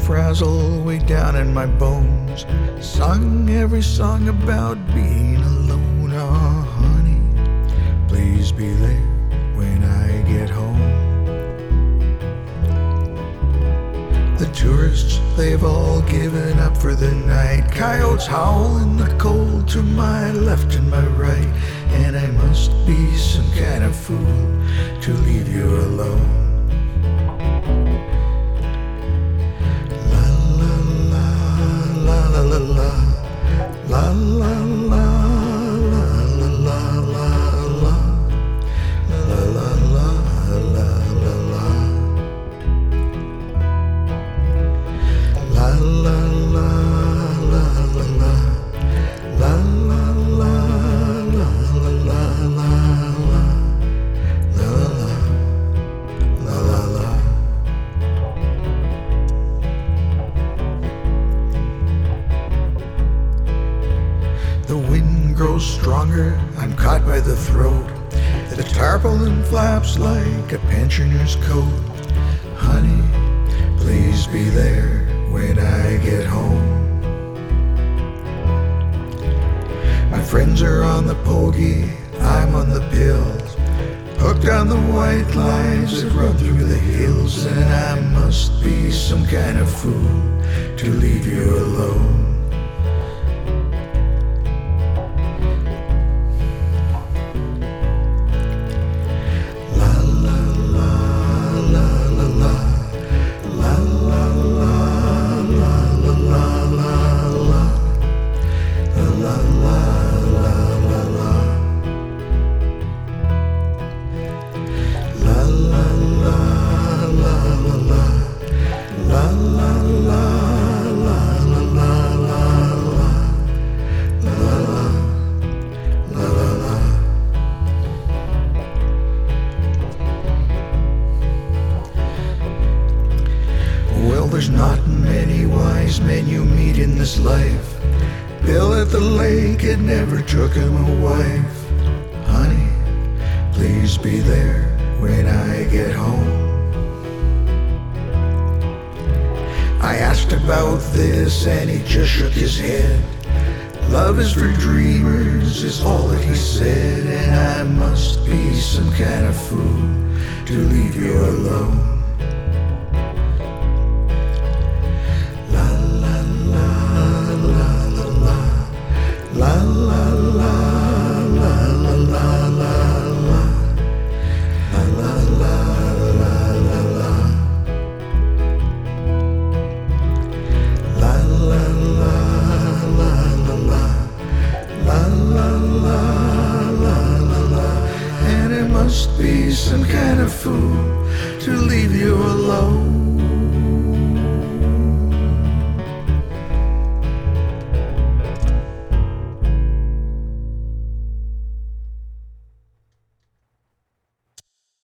frazzle way down in my bones. Sung every song about being alone. Oh, honey, please be there when I get home. The tourists, they've all given up for the night. Coyotes howl in the cold to my left and my right. And I must be some kind of fool to leave you alone. La la la la la la la la la la la la la la la la la la. La la la la la la la la la la la la la la. The wind grows stronger, I'm caught by the throat. The tarpaulin flaps like a pensioner's coat. Honey, please be there when I get home. My friends are on the pokey, I'm on the pills, hooked on the white lines that run through the hills. And I must be some kind of fool to leave you alone. Well, there's not many wise men you meet in this life. Bill at the lake had never took him a wife. Honey, please be there when I get home. I asked about this and he just shook his head. Love is for dreamers is all that he said. And I must be some kind of fool to leave you alone. La la la la la la la la la la la la. La la la la la la la la la. And it must be some kind of fool to leave you alone.